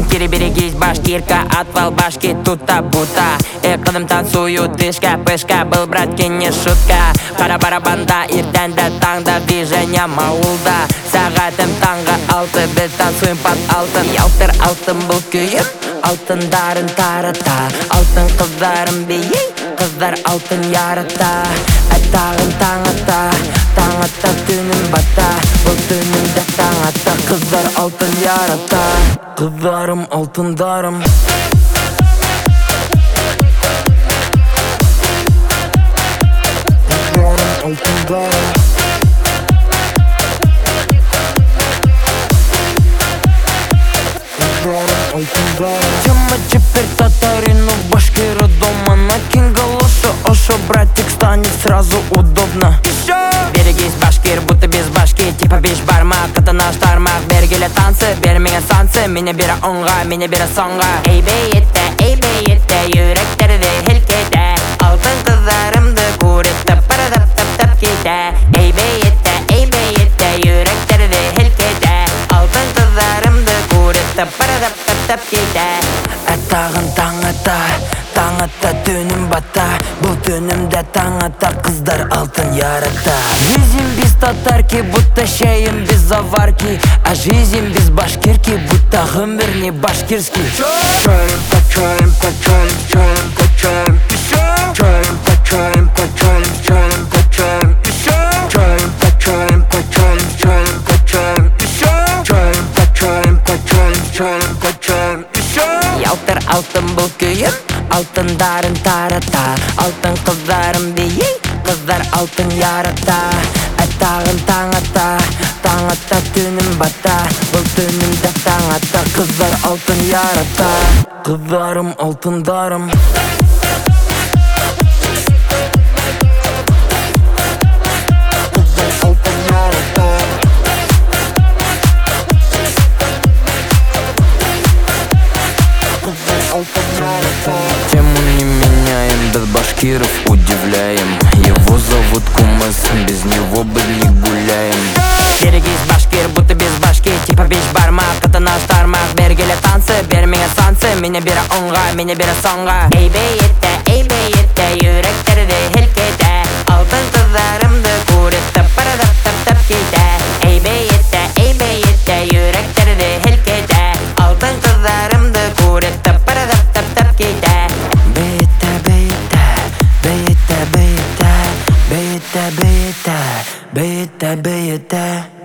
Берегись, башкирка, отвал башки, тута-бута. Кыдым танцую, тышка, пышка, был, братки, не шутка. Қара барабанда, ертеңді таңда, движение маулда. Сағатым таңғы 6, біз танцуем под алтын. Ялтыр алтын бұл күйіп, алтындарын тарата. Алтын қыздарым бейей, қыздар алтын ярата. Тағын таң ата, түнім бата. Бұл түнімді таң ата, қыздар алтын ярата. Қыздарым алтындарым. Қыздарым алтындарым. Тема теперь татарину в башкиру дома. Накинь галоши, ошо, братик, станет сразу удобно. Берегись, башкир, будто без башки. Типа беш бармак, это наш тармак. Бергеле танцы, бермеген сансы. Меня бері онға, меня бері сонға. Эй бейетті, юректерді хелкеті. Алтын қыздарымды көріп, тап-пара-тап-тап-тап кете. Эй бейетті, юректерді хелкеті. Алтын қыздарымды көріп, тап-пара-тап-тап-тап кете. Тағын таң ата, түнім бата. Бұл түнімді таң ата, қыздар алтын ярата. Жизнь без татарки, будто шеем без заварки. А жизнь без башкирки, будто гымбер не башкирский. Качаем, качаем, качаем, качаем, качаем. Качаем, качаем, качаем, качаем, качаем. Качаем, качаем, качаем, качаем, качаем. Качаем, качаем, качаем, качаем, качаем. Ялтыр алтын бұл күйіп, алтындарын тарата. Алтын қыздарым бейей, қыздар алтын ярата. Тағын таң ата, түнім бата. Бұл түнімді таң ата, қыздар алтын ярата. Қыздарым алтындарым. Тему не меняем, без башкиров удивляем. Его зовут Кумыс, без него бы не гуляем. Берегись, башкир, будто без башки. Типа беш бармак, это наш тармак. Бергеле танцы, бермеген сансы. Меня бері онға, меня бері сонға. Эй бейетті, юректерді хелкеті. Алтын қыздарымды көріп, тап-пара-тап-тап-тап кете. Эй бейетті, юректерді хелкеті. Алтын қыздарымды көріп, тап-пара-тап-тап-тап кете. Бейетті.